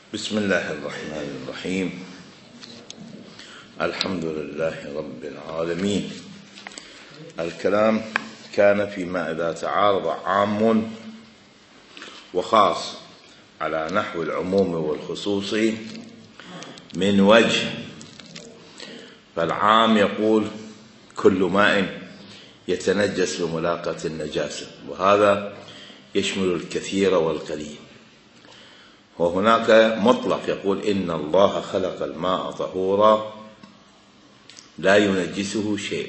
بسم الله الرحمن الرحيم. الحمد لله رب العالمين. الكلام كان فيما إذا تعارض عام وخاص على نحو العموم والخصوص من وجه. فالعام يقول كل ماء يتنجس بملاقاة النجاسة، وهذا يشمل الكثير والقليل. وهناك مطلق يقول إن الله خلق الماء طهورا لا ينجسه شيء،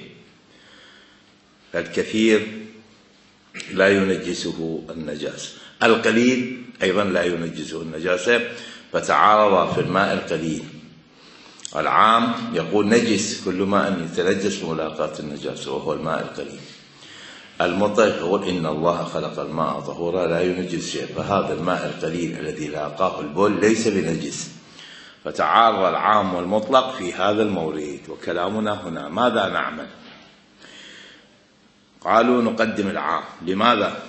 الكثير لا ينجسه النجاسة، القليل أيضا لا ينجسه النجاسة، فتعارض في الماء القليل. العام يقول نجس كل ماء يتنجس بملاقاة النجاسة وهو الماء القليل. المطلق يقول إن الله خلق الماء طهورا لا ينجس شيء، فهذا الماء القليل الذي لاقاه البول ليس بنجس. فتعارض العام والمطلق في هذا المورد. وكلامنا هنا ماذا نعمل؟ قالوا نقدم العام. لماذا؟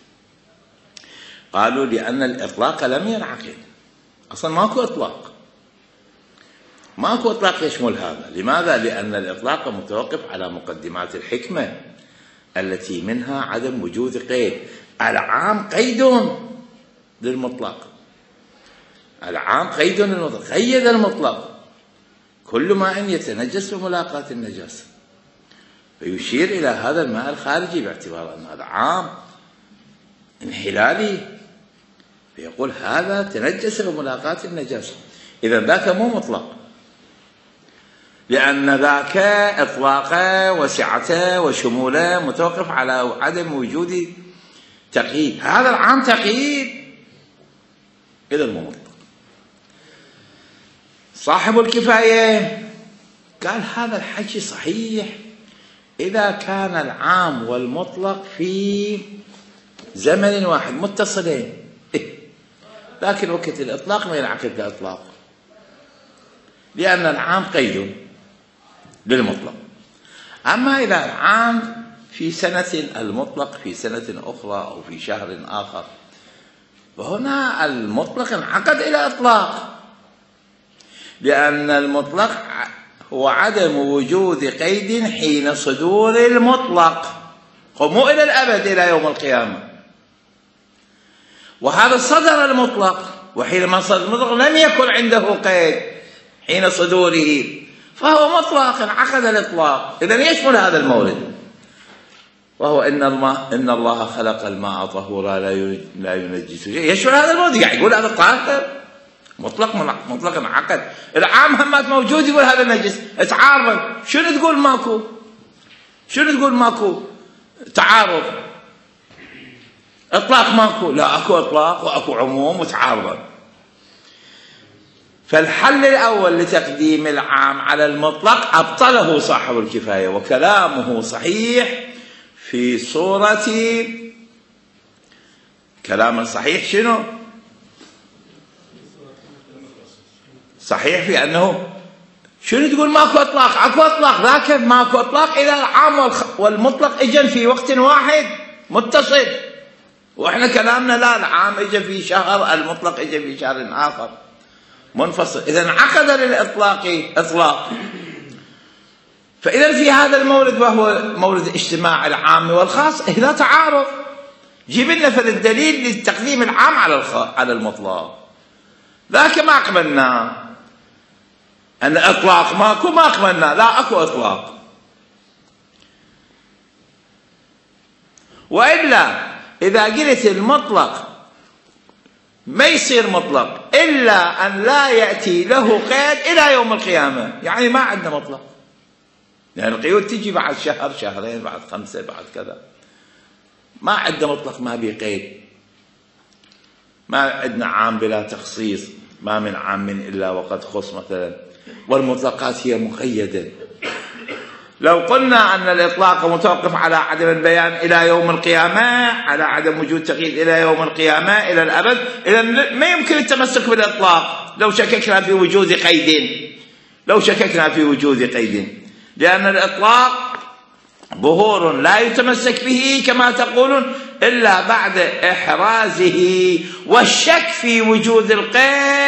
قالوا لأن الإطلاق لم ينعقد، أصلا ماكو إطلاق، ماكو إطلاق يشمل هذا. لماذا؟ لأن الإطلاق متوقف على مقدمات الحكمة التي منها عدم وجود قيد. العام قيد للمطلق، العام قيد للمطلق، قيد المطلق كل ماء يتنجس بملاقاة النجاسة، فيشير إلى هذا الماء الخارجي باعتبار أن هذا عام انحلالي، فيقول هذا تنجس بملاقاة النجاسة. إذا ذاك مو مطلق، لأن ذاك إطلاقه وسعته وشموله متوقف على عدم وجود تقييد. هذا العام تقييد، إذا مو مطلق. صاحب الكفاية قال هذا الحكي صحيح إذا كان العام والمطلق في زمن واحد متصلين، لكن وقت الإطلاق ما ينعقد كإطلاق، لأن العام قيد للمطلق. أما إذا العام في سنة، المطلق في سنة أخرى أو في شهر آخر، فهنا المطلق انعقد إلى إطلاق، لأن المطلق هو عدم وجود قيد حين صدور المطلق، مو إلى الأبد إلى يوم القيامة. وهذا صدر المطلق، وحينما صدر المطلق لم يكن عنده قيد حين صدوره، فهو مطلق انعقد الإطلاق. إذن يشمل هذا المورد، وهو إن الله خلق الماء طهورا لا ينجس شيء، يشمل هذا المورد. يعني يقول هذا طاهر مطلق انعقد. العام همات موجود يقول هذا نجس، تعارض. شنو تقول ماكو؟ شنو تقول ماكو تعارض؟ إطلاق ماكو، لا أكو إطلاق وأكو عموم وتعارض. فالحل الأول لتقديم العام على المطلق أبطله صاحب الكفاية، وكلامه صحيح في صورة كلام صحيح. شنو صحيح؟ في أنه شنو تقول ماكو إطلاق؟ أكو إطلاق، ذاك ماكو إطلاق إلى العام والمطلق إجن في وقت واحد متصل، وإحنا كلامنا لا، العام إجن في شهر، المطلق إجن في شهر آخر منفصل. إذا انعقد للإطلاق إطلاق. فإذا في هذا المورد، وهو مورد اجتماع العام والخاص، لا تعارض. جيب لنا الدليل لتقديم العام على المطلق. ذاك ما قبلنا أن إطلاق ماكو، ما قبلنا لا أكو إطلاق. وإلا إذا قلت المطلق ما يصير مطلق إلا أن لا يأتي له قيد إلى يوم القيامة، يعني ما عندنا مطلق، يعني القيود تجي بعد شهر، شهرين، بعد 5، بعد كذا. ما عندنا مطلق ما بيه قيد، ما عندنا عام بلا تخصيص، ما من عام إلا وقد خص مثلا، والمطلقات هي مقيدة. لو قلنا أن الإطلاق متوقف على عدم البيان إلى يوم القيامة، على عدم وجود تقييد إلى يوم القيامة إلى الأبد، إذا ما يمكن التمسك بالإطلاق لو شككنا في وجود قيد، لو شككنا في وجود قيد، لأن الإطلاق ظهور لا يتمسك به كما تقولون إلا بعد إحرازه والشك في وجود القيد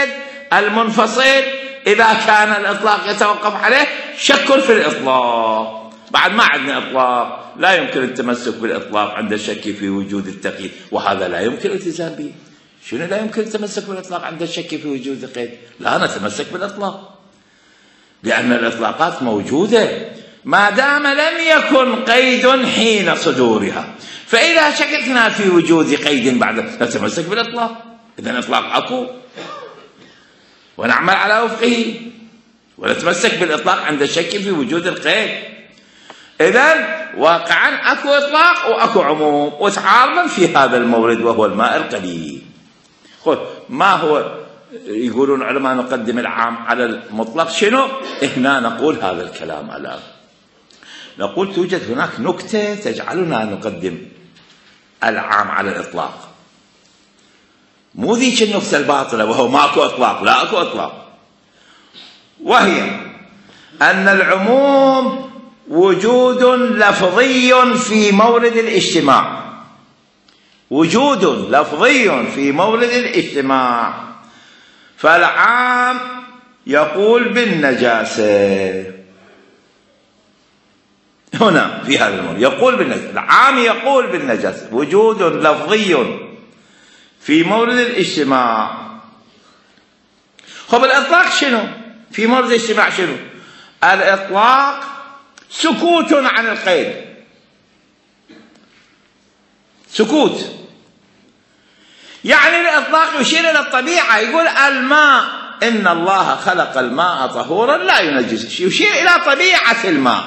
المنفصل إذا كان الإطلاق يتوقف عليه شك في الإطلاق. بعد ما عندنا إطلاق لا يمكن التمسك بالإطلاق عند الشك في وجود التقييد، وهذا لا يمكن الالتزام به. شنو لا يمكن التمسك بالإطلاق عند الشك في وجود القيد؟ لا نتمسك بالإطلاق، لأن الإطلاقات موجودة ما دام لم يكن قيد حين صدورها. فإذا شككنا في وجود قيد بعد نتمسك بالإطلاق. إذن الإطلاق أكو ونعمل على وفقه، ونتمسك بالإطلاق عند الشك في وجود القيد. إذن واقعا أكو إطلاق وأكو عموم وتعارضا في هذا المورد وهو الماء القليل. ما هو يقولون علماء نقدم العام على المطلق؟ شنو؟ هنا نقول هذا الكلام الآن، نقول توجد هناك نكتة تجعلنا نقدم العام على الإطلاق، مو ذيك النكتة الباطلة وهو ماكو إطلاق. لا أكو إطلاق، وهي أن العموم وجود لفظي في مورد الاجتماع، وجود لفظي في مورد الاجتماع. فالعام يقول بالنجاسة هنا في هذا المورد، يقول بالنجاسة، العام يقول بالنجاسة، وجود لفظي في مورد الاجتماع. خب الإطلاق شنو في مورد الاجتماع؟ شنو الإطلاق؟ سكوت عن القيد، سكوت. يعني الإطلاق يشير إلى الطبيعة، يقول الماء إن الله خلق الماء طهورا لا ينجسه، يشير إلى طبيعة الماء،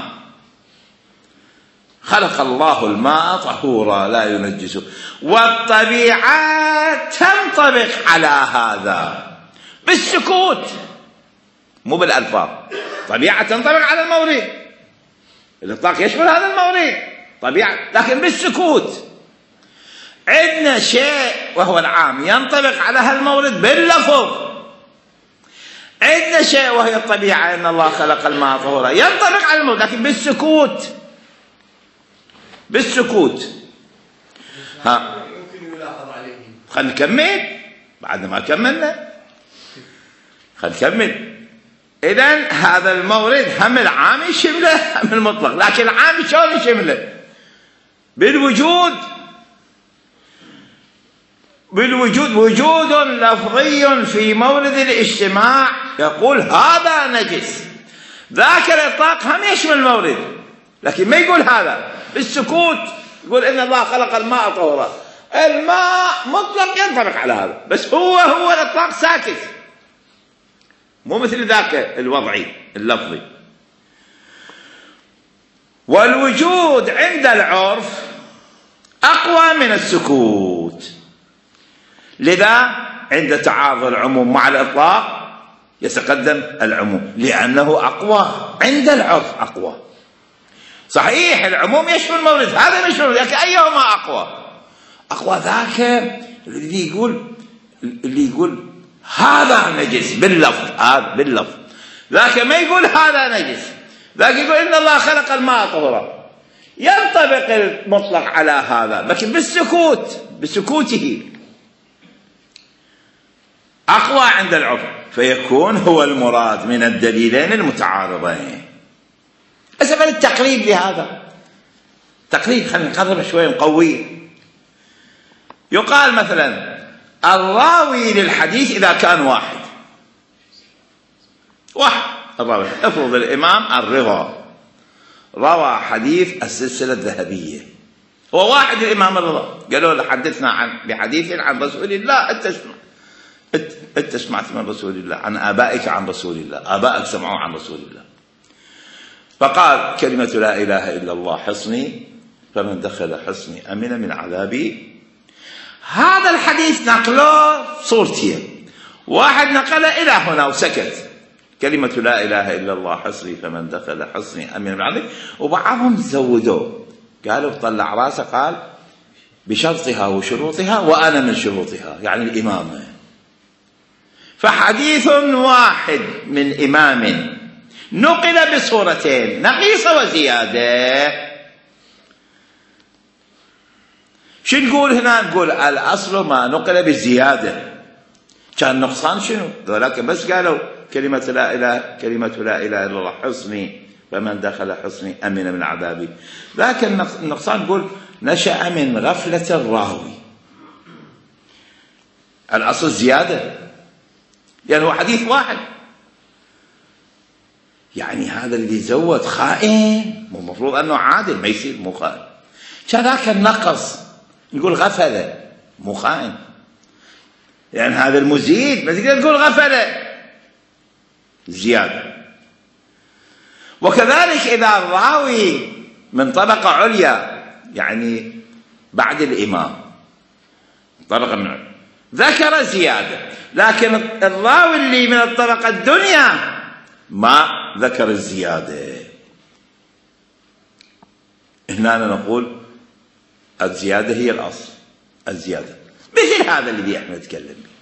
خلق الله الماء طهورا لا ينجسه، والطبيعة تنطبق على هذا بالسكوت مو بالألفاظ. طبيعة تنطبق على المورد، الإطلاق يشمل هذا المورد طبيعة، لكن بالسكوت. عندنا شيء وهو العام ينطبق على هالمورد باللفظ، عندنا شيء وهي الطبيعة إن الله خلق الماء طهورا ينطبق على المورد لكن بالسكوت، بالسكوت. ها يمكن يلاحظ عليه. خلينا نكمل بعد ما كملنا، خلينا نكمل. إذن هذا المورد هم العام يشمله هم المطلق، لكن العام شلون يشمله؟ بالوجود، بالوجود، وجود لفظي في مورد الاجتماع يقول هذا نجس. ذاك الإطلاق هم يشمل المورد لكن ما يقول هذا. بالسكوت يقول إن الله خلق الماء طهورا، الماء مطلق ينطبق على هذا، بس هو الإطلاق ساكت، مو مثل ذاك الوضعي اللفظي. والوجود عند العرف أقوى من السكوت، لذا عند تعارض العموم مع الإطلاق يتقدم العموم لأنه أقوى عند العرف، أقوى. صحيح العموم يشمل المورد، هذا يشمل، لكن أيهما أقوى؟ أقوى ذاك اللي يقول هذا نجس باللفظ، هذا باللفظ، ذاك ما يقول هذا نجس، ذاك يقول إن الله خلق الماء طهورا، ينطبق المطلق على هذا لكن بالسكوت، بسكوته أقوى عند العرف، فيكون هو المراد من الدليلين المتعارضين. أسفل التقريب لهذا تقريب، خلينا نقرب شوي نقويه. يقال مثلا الراوي للحديث إذا كان واحد الراوي، افرض الإمام الرضا روى حديث السلسلة الذهبية، هو واحد الإمام الرضا، قالوا له حدثنا بحديث عن رسول الله، أنت سمعت من رسول الله، عن آبائك عن رسول الله، آبائك سمعوا عن رسول الله. فقال كلمة لا إله إلا الله حصني، فمن دخل حصني أمن من عذابي. هذا الحديث نقله صورتين، واحد نقله إلى هنا وسكت، كلمة لا إله إلا الله حصني فمن دخل حصني أمن من عذابي، وبعضهم زودوه قالوا طلع راسه، قال بشرطها وشروطها وأنا من شروطها، يعني الإمامة. فحديث واحد من إمام نقل بصورتين نقيصة وزيادة. شو نقول هنا؟ نقول الأصل ما نقل بالزيادة، كان نقصان شنو؟ ذولاك بس قالوا كلمة لا إله إلا الله حصني، فمن دخل حصني أمن من عذابي. لكن النقصان يقول نشأ من غفلة الراوي. الأصل زيادة، يعني هو حديث واحد، يعني هذا اللي زود خائن، مو المفروض أنه عادل، ما يصير مو خائن. كذاك النقص يقول غفلة، مو خائن، يعني هذا المزيد ما تقدر تقول غفلة، زيادة. وكذلك إذا الراوي من طبقة عليا، يعني بعد الإمام طبقة من عليا، ذكر زيادة، لكن الراوي اللي من الطبقة الدنيا ما ذكر الزيادة، هنا نقول الزيادة هي الأصل، الزيادة مثل هذا الذي احنا نتكلم به.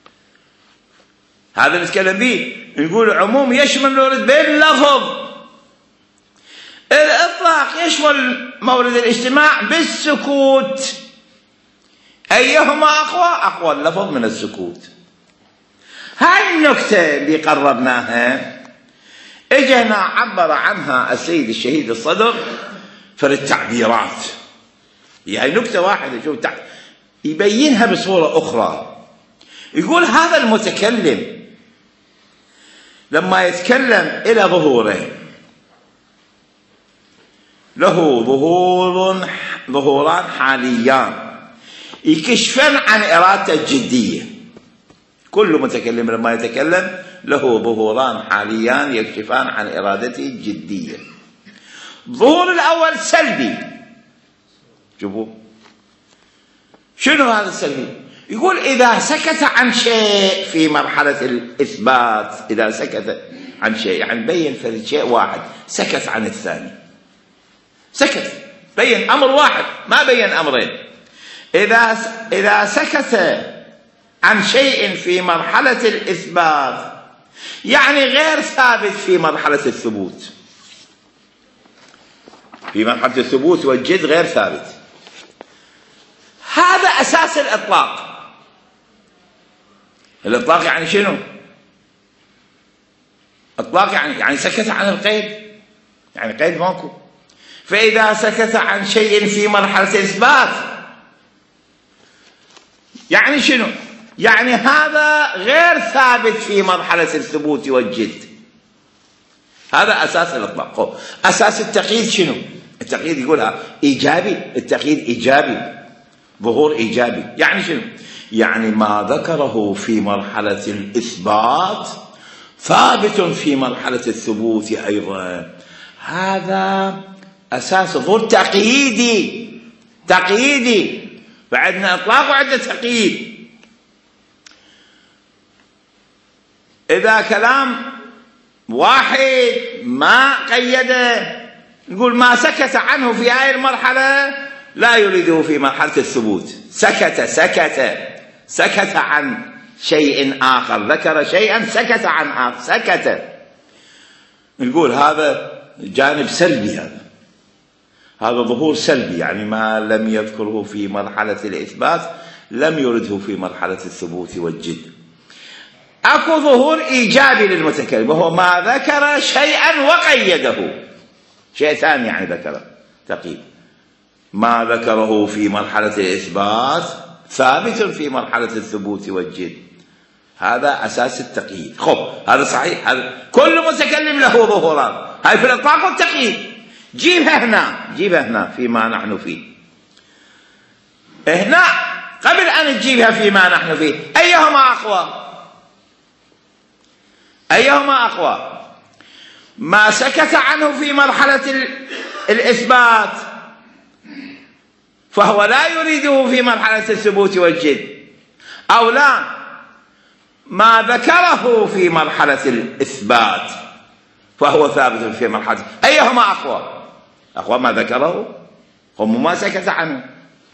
هذا اللي نتكلم به نقول عموم يشمل الورد باللفظ، الإطلاق يشمل مورد الاجتماع بالسكوت، أيهما أقوى اللفظ من السكوت. هاي النكتة اللي قربناها اجهنا عبر عنها السيد الشهيد الصدر في التعبيرات، هي نكتة واحدة، شوف يبينها بصورة أخرى. يقول هذا المتكلم لما يتكلم إلى ظهوره، له ظهوران حاليان يكشفن عن إرادته الجدية. كل متكلم لما يتكلم له ظهوران حاليان يكشفان عن إرادته الجدية. الظهور الأول سلبي، شوفوا شنو هذا السلبي؟ يقول إذا سكت عن شيء في مرحلة الإثبات، إذا سكت عن شيء يعني بين فرد شيء واحد، سكت عن الثاني، سكت بين أمر واحد ما بين أمرين. إذا سكت عن شيء في مرحلة الإثبات يعني غير ثابت في مرحلة الثبوت، في مرحلة الثبوت والجد غير ثابت. هذا أساس الإطلاق. الإطلاق يعني شنو؟ إطلاق يعني سكت عن القيد، يعني قيد ماكو. فإذا سكت عن شيء في مرحلة الإثبات يعني شنو؟ يعني هذا غير ثابت في مرحلة الثبوت والجد. هذا أساس الإطلاق. أساس التقييد شنو؟ التقييد يقولها إيجابي، التقييد إيجابي، ظهور إيجابي. يعني شنو؟ يعني ما ذكره في مرحلة الإثبات ثابت في مرحلة الثبوت أيضا. هذا أساس ظهور تقييدي. فعندنا إطلاق وعندنا تقييد. إذا كلام واحد ما قيده، نقول ما سكت عنه في هذه المرحلة لا يريده في مرحلة الثبوت. سكت عن شيء آخر، ذكر شيئا سكت عن آخر، سكت، نقول هذا جانب سلبي، هذا ظهور سلبي، يعني ما لم يذكره في مرحلة الإثبات لم يرده في مرحلة الثبوت والجد. أكو ظهور إيجابي للمتكلم، وهو ما ذكر شيئا وقيده، شيء ثاني يعني ذكره تقييد. ما ذكره في مرحلة الإثبات ثابت في مرحلة الثبوت والجد. هذا أساس التقييد. هذا صحيح، هذا كل متكلم له ظهوران، هاي في الإطلاق والتقييد. جيبها هنا فيما نحن فيه. هنا قبل أن تجيبها فيما نحن فيه، أيهما أقوى؟ ما سكت عنه في مرحلة الإثبات فهو لا يريده في مرحلة الثبوت والجد، أو لا ما ذكره في مرحلة الإثبات فهو ثابت في مرحلة. أيهما أقوى ما ذكره هم ما سكت عنه.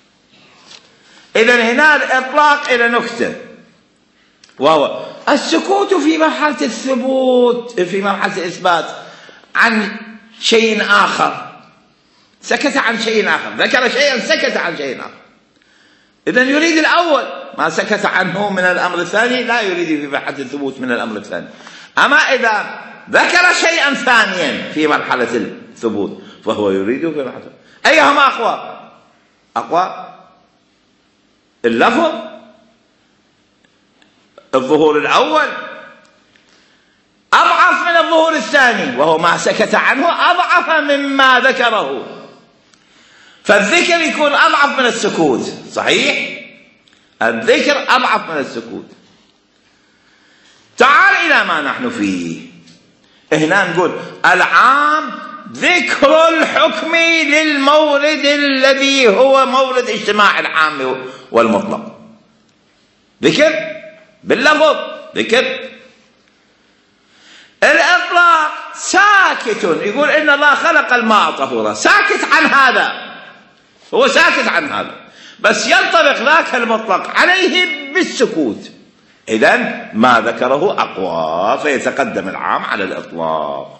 إذن هنا الإطلاق إلى نكتة، وهو السكوت في مرحلة الثبوت، في مرحلة الإثبات عن شيء آخر، سكت عن شيء آخر، ذكر شيئا سكت عن شيء آخر. إذن يريد الأول ما سكت عنه من الأمر الثاني لا يريد في بحث الثبوت من الأمر الثاني. أما إذا ذكر شيئا ثانيا في مرحلة الثبوت فهو يريد في بحث. أيهما أقوى؟ أقوى اللفظ، الظهور الأول أضعف من الظهور الثاني، وهو ما سكت عنه أضعف مما ذكره، فالذكر يكون أضعف من السكوت. صحيح؟ الذكر أضعف من السكوت. تعال إلى ما نحن فيه. هنا نقول العام ذكر الحكم للمورد الذي هو مورد اجتماع العام والمطلق. ذكر باللفظ، ذكر. الإطلاق ساكت، يقول إن الله خلق الماء طهورا، ساكت عن هذا، هو ساكت عن هذا، بس ينطبق ذاك المطلق عليه بالسكوت. إذن ما ذكره أقوى، فيتقدم العام على الإطلاق.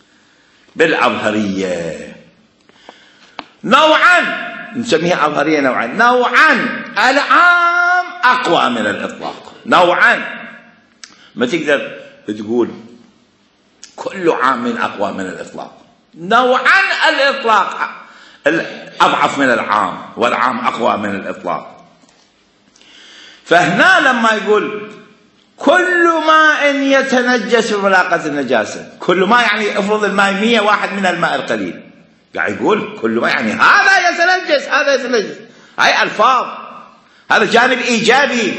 بالأظهرية نوعا، نسميها أظهرية نوعا. نوعا العام أقوى من الإطلاق، نوعا. ما تقدر تقول كل عام أقوى من الإطلاق. نوعا الإطلاق أضعف من العام، والعام أقوى من الإطلاق. فهنا لما يقول كل ماء يتنجس بملاقاة النجاسة، كل ماء يعني افرض الماء 100 واحد من الماء القليل، قاعد يقول كل ماء يعني هذا يتنجس، هذا يتنجس. هاي ألفاظ، هذا جانب إيجابي.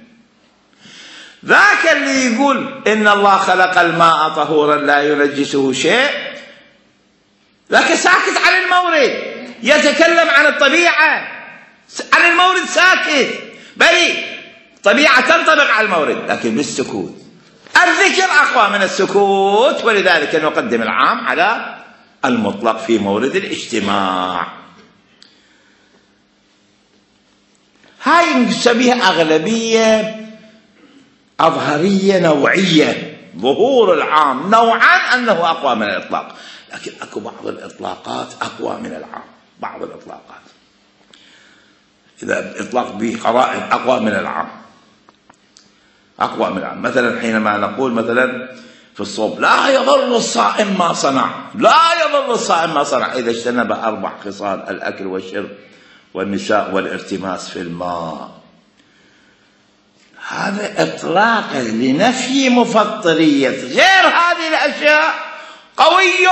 ذاك اللي يقول إن الله خلق الماء طهورا لا ينجسه شيء، ذاك ساكت عن المورد، يتكلم عن الطبيعة، عن المورد ساكت. بل طبيعة تنطبق على المورد لكن بالسكوت. الذكر أقوى من السكوت، ولذلك نقدم العام على المطلق في مورد الاجتماع. هاي نسميها أغلبية أظهرية نوعية. ظهور العام نوعا أنه أقوى من الإطلاق، لكن أكو بعض الإطلاقات أقوى من العام. بعض الإطلاقات إذا الإطلاق به قرائن أقوى من العام، أقوى من العام. مثلا حينما نقول مثلا في الصوم لا يضر الصائم ما صنع، لا يضر الصائم ما صنع إذا اجتنب 4 خصال: الأكل والشرب والنساء والارتماس في الماء. هذا إطلاق لنفي مفطرية غير هذه الأشياء قوي.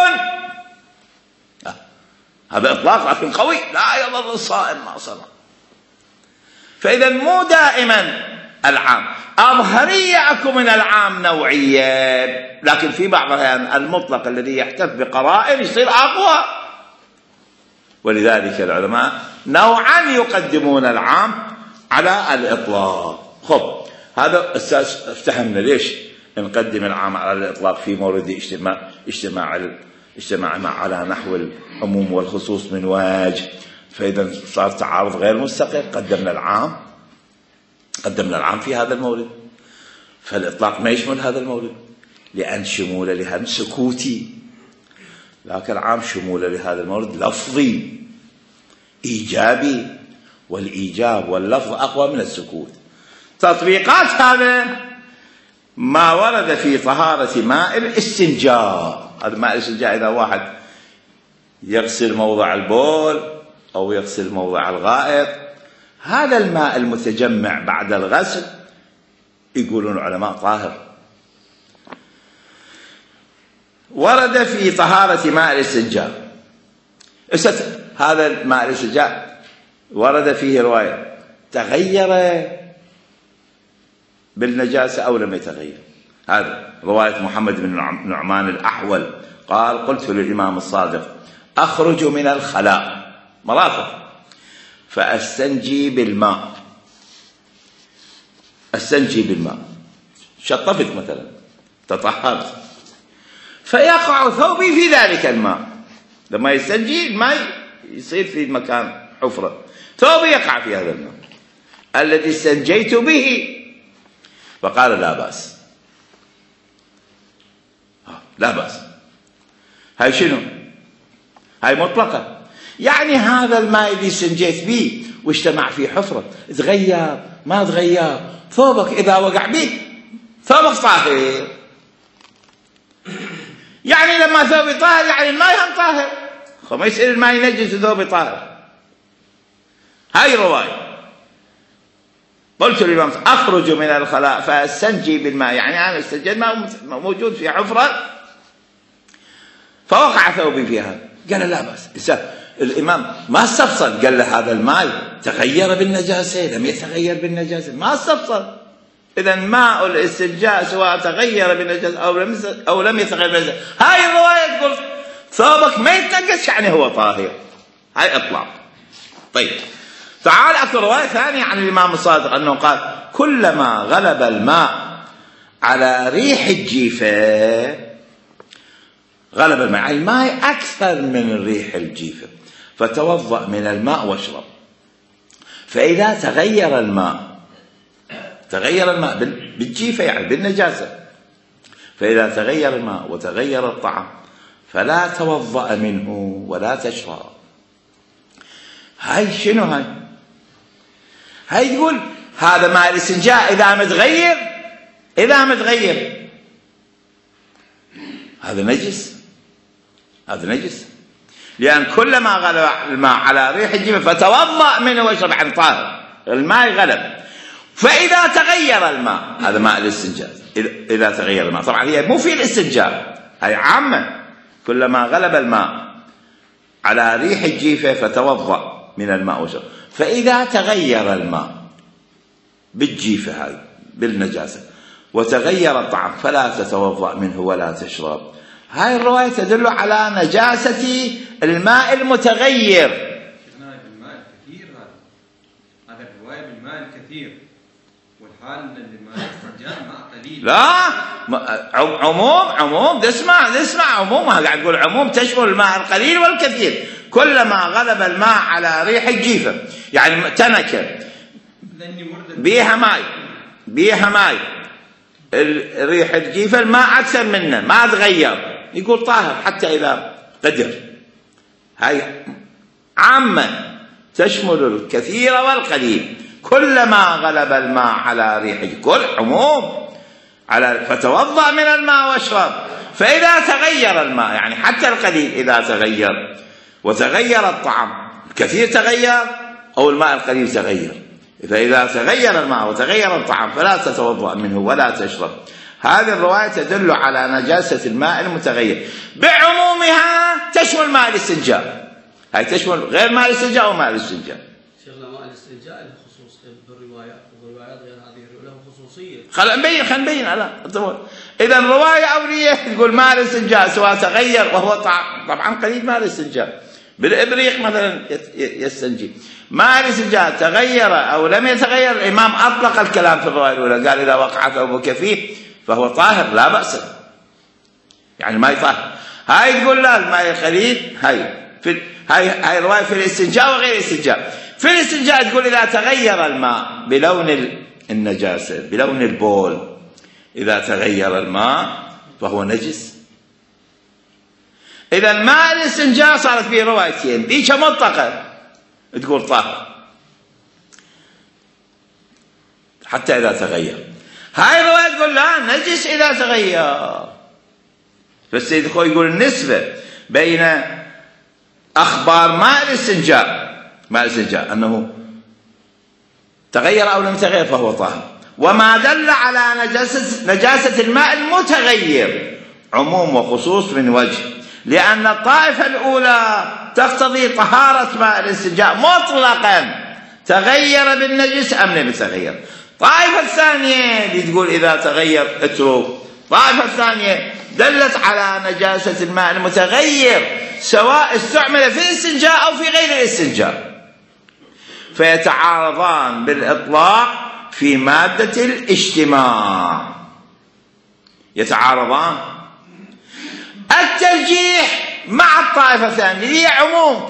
هذا إطلاق لكن قوي، لا يضر الصائم ما صنع. فإذا مو دائما العام، أظهرية أكو من العام نوعية، لكن في بعض الأحيان المطلق الذي يحتف بقرائن يصير أقوى. ولذلك العلماء نوعا يقدمون العام على الإطلاق. خب هذا أساس افتهمنا ليش نقدم العام على الإطلاق في مورد اجتماع على نحو العموم والخصوص من وجه. فإذا صار تعارض غير مستقر، قدمنا العام في هذا المورد، فالإطلاق ما يشمل هذا المورد لأن شمول لهذا سكوتي، لكن العام شمول لهذا المورد لفظي إيجابي، والإيجاب واللفظ أقوى من السكوت. تطبيقات هذا ما ورد في طهارة ماء الاستنجاء. هذا ماء الاستنجاء إذا واحد يغسل موضع البول أو يغسل موضع الغائط، هذا الماء المتجمع بعد الغسل يقولون العلماء طاهر. ورد في طهارة ماء الاستنجاء. هذا الماء الاستنجاء ورد فيه رواية تغير بالنجاسة أو لم يتغير. هذا رواية محمد بن نعمان الأحول قال: قلت للإمام الصادق أخرج من الخلاء مرافق فأستنجي بالماء، شطفت مثلا، تطهرت، فيقع ثوبي في ذلك الماء. لما يستنجي الماء يصير في مكان حفرة، ثوبي يقع في هذا الماء الذي استنجيت به. فقال: لا بأس، لا بأس. هاي شنو؟ هاي مطلقة، يعني هذا الماء اللي استنجيت به واجتمع في حفرة تغير ما تغير، ثوبك إذا وقع به ثوبك طاهر. يعني لما ثوبي طاهر يعني الماء هم طاهر، ما يصير الماء ينجس ثوبي طاهر. هاي رواية. قلت للإمام أخرج من الخلاء فأستنجي بالماء، يعني أنا استنجيت ماء موجود في حفرة فوقع ثوبي فيها. قال لا بأس. الإمام ما استفصل، قال له هذا الماء تغير بالنجاسة لم يتغير بالنجاسة، ما استفصل. إذا ماء الاستنجاء سواء تغير بالنجاسة أو لم يتغير بالنجاسة. هاي الرواية تقول ثوبك ما يتنجس يعني هو طاهر. هاي إطلاق. طيب تعال أكثر رواية ثانية عن الإمام الصادق أنه قال كلما غلب الماء على ريح الجيفة، غلب الماء أكثر من ريح الجيفة، فتوضأ من الماء واشرب. فإذا تغير الماء بالجيفة يعني بالنجاسة، فإذا تغير الماء وتغير الطعام فلا توضأ منه ولا تشرب. هاي شنو هاي تقول هذا ماء الاستنجاء إذا متغير هذا نجس، لأن كلما غلب الماء على ريح الجيفة فتوضأ منه واشرب عن طاهر، الماء غلب. فإذا تغير الماء، هذا ماء الاستنجاء إذا تغير الماء، طبعا هي مو في الاستنجاء، هي عامة، كلما غلب الماء على ريح الجيفة فتوضأ من الماء واشرب. فإذا تغير الماء بالجيفة هاي بالنجاسة وتغير الطعام فلا تتوضأ منه ولا تشرب. هاي الرواية تدل على نجاسة الماء المتغير. بالماء الكثير، هذا الرواية بالماء الكثير، والحال ان الماء الاستنجاء ماء قليل. لا عموم اسمع عموم، قاعد تقول عموم تشمل الماء القليل والكثير. كلما غلب الماء على ريح الجيفة، يعني تنكة بيها ماء ريح الجيفة الماء أكثر منه ما تغير، يقول طاهر حتى إذا قدر. هاي عامة تشمل الكثير والقليل. كلما غلب الماء على ريح كل عموم فتوضأ من الماء واشرب. فإذا تغير الماء يعني حتى القليل إذا تغير وتغير الطعام، الكثير تغير أو الماء القليل تغير، فإذا تغير الماء وتغير الطعام فلا تتوضأ منه ولا تشرب. هذه الرواية تدل على نجاسة الماء المتغير. بعمومها تشمل ماء الاستنجاء، هاي تشمل غير ماء الاستنجاء وماء الاستنجاء. شيخنا ماء الاستنجاء له خصوص بالروايات، والروايات غير هذه له خصوصية. خلينا نبين إذا الرواية أولية تقول ماء الاستنجاء سواء تغير وهو طبعا قليل ماء الاستنجاء، بالإبريق مثلا يستنجي. ماء الاستنجاء تغير أو لم يتغير، الإمام أطلق الكلام في الرواية الأولى، قال إذا وقع ثوبك فيه فهو طاهر لا بأس، يعني الماء طاهر. هاي تقول لا الماء القليل. هاي الرواية في الاستنجاء وغير الاستنجاء. في الاستنجاء تقول إذا تغير الماء بلون النجاسة بلون البول، إذا تغير الماء فهو نجس. إذا الماء الاستنجاء صارت فيه روايتين، ذيك مطلقة تقول طاهر حتى إذا تغير، هاي الرواية تقول لا نجس إذا تغير. فالسيد الخوي يقول النسبة بين أخبار ماء الاستنجاء أنه تغير أو لم يتغير فهو طاهر، وما دل على نجاسة الماء المتغير عموم وخصوص من وجه، لأن الطائفة الأولى تقتضي طهارة ماء الاستنجاء مطلقا تغير بالنجس أم لم يتغير. الطائفة الثانية اللي تقول إذا تغير اترك. الطائفة الثانية دلت على نجاسة الماء المتغير سواء استعمل في الاستنجاء أو في غير الاستنجاء، فيتعارضان بالإطلاق في مادة الاجتماع، يتعارضان. الترجيح مع الطائفة الثانية هي عموم،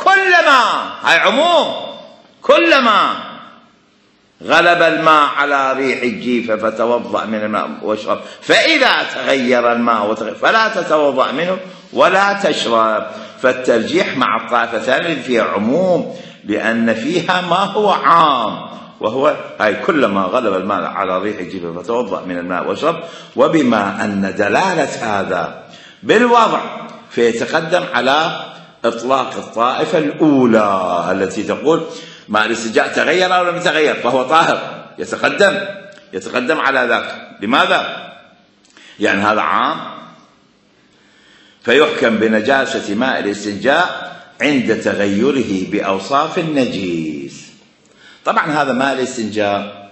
كلما غلب الماء على ريح الجيفة فتوضأ من الماء واشرب، فإذا تغير الماء فلا تتوضأ منه ولا تشرب. فالترجيح مع الطائفة الثانية فيها عموم، لأن فيها ما هو عام وهو أي كلما غلب الماء على ريح جيفه فتوضأ من الماء واشرب. وبما أن دلالة هذا بالوضع فيتقدم على إطلاق الطائفة الأولى التي تقول ماء الاستنجاء تغير أو لم يتغير فهو طاهر، يتقدم على ذاك. لماذا؟ يعني هذا عام، فيحكم بنجاسة ماء الاستنجاء عند تغيره بأوصاف النجيس. طبعا هذا ماء الاستنجاء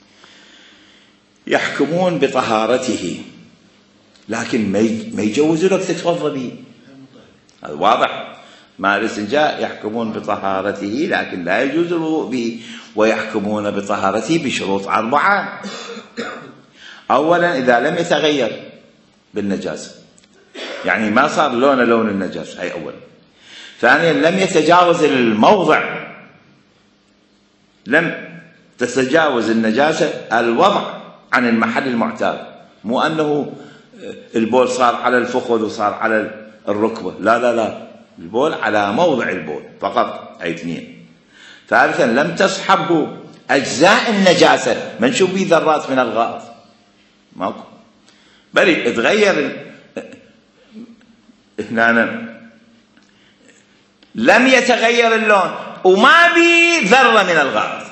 يحكمون بطهارته، لكن ما يجوز لك تتوضا به، هذا واضح. ماء الاستنجاء يحكمون بطهارته لكن لا يجوز الوضوء به، ويحكمون بطهارته بشروط 4. أولا إذا لم يتغير بالنجاسة، يعني ما صار لونه لون النجاسة، هي أولا. ثانيا لم يتجاوز الموضع، لم تتجاوز النجاسة الوضع عن المحل المعتاد، مو أنه البول صار على الفخذ وصار على الركبة، لا، البول على موضع البول فقط، أي 2. ثالثا لم تصحبه أجزاء النجاسة، ما نشوف به ذرات من الغائط، ماكو، بل يتغير هنا، لم يتغير اللون وما بي ذرة من الغائط،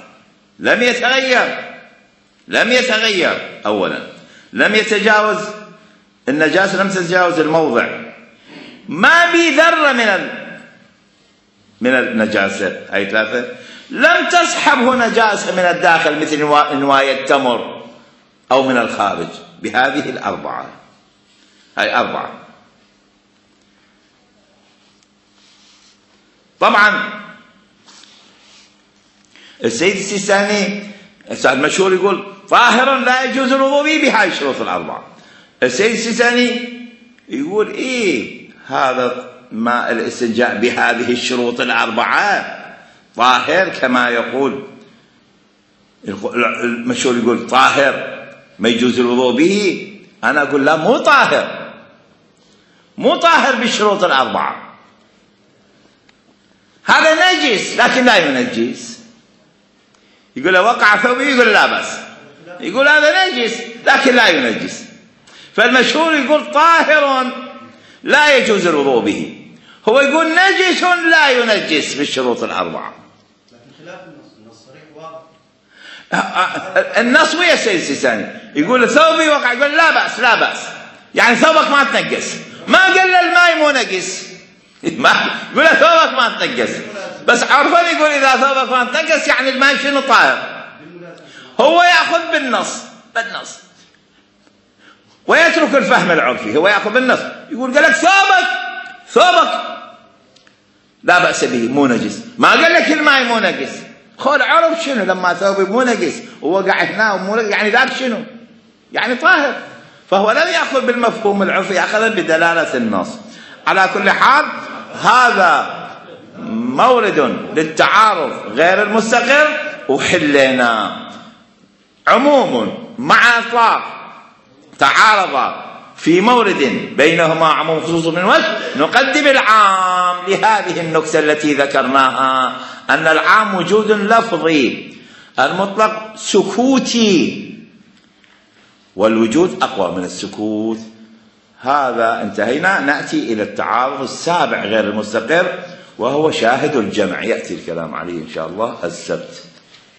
لم يتغير أولا، لم يتجاوز النجاسة، لم تتجاوز الموضع، ما بي ذرة من النجاسة، أي 3. لم تصحبه نجاسة من الداخل مثل نواية التمر أو من الخارج، بهذه 4. هاي 4. طبعا السيد السيستاني المشهور يقول طاهر لا يجوز الوضوء به بهاي الشروط 4. السيد السيستاني يقول هذا ماء الاستنجاء بهذه الشروط 4 طاهر كما يقول المشهور، يقول طاهر ما يجوز الوضوء به. أنا أقول لا، مو طاهر بالشروط 4. هذا نجس لكن لا ينجس. يقول له وقع ثوبه، يقول لا بس، يقول هذا نجس لكن لا ينجس. فالمشهور يقول طاهر لا يجوز الوضوء به، هو يقول نجس لا ينجس بالشروط 4. لكن خلاف النص صريح واضح. النص ويا السيد السيستاني يقول ثوبي وقع، يقول لا بأس، يعني ثوبك ما تنقص، ما قال الماء مو نقص، ما يقول ثوبك ما تنقص، بس عرفا يقول إذا ثوبك ما تنقص يعني الماء شنو طاهر. هو يأخذ بالنص ويترك الفهم العرفي، هو يأخذ بالنص، يقول قال لك ثوبك لا بأس به مو نجس، ما قال لك الماء مو نجس. خل عرف شنو لما ثوبي مو نجس ووقع هنا ومو نجس، يعني ذاك شنو؟ يعني طاهر. فهو لم يأخذ بالمفهوم العرفي، أخذ بدلالة النص. على كل حال هذا مورد للتعارض غير المستقر، وحلينا عموم مع إطلاق تعارض في مورد بينهما عموم خصوص من وجه، نقدم العام لهذه النكتة التي ذكرناها، أن العام وجود لفظي، المطلق سكوتي، والوجود أقوى من السكوت. هذا انتهينا. نأتي إلى التعارض السابع غير المستقر، وهو شاهد الجمع، يأتي الكلام عليه إن شاء الله السبت.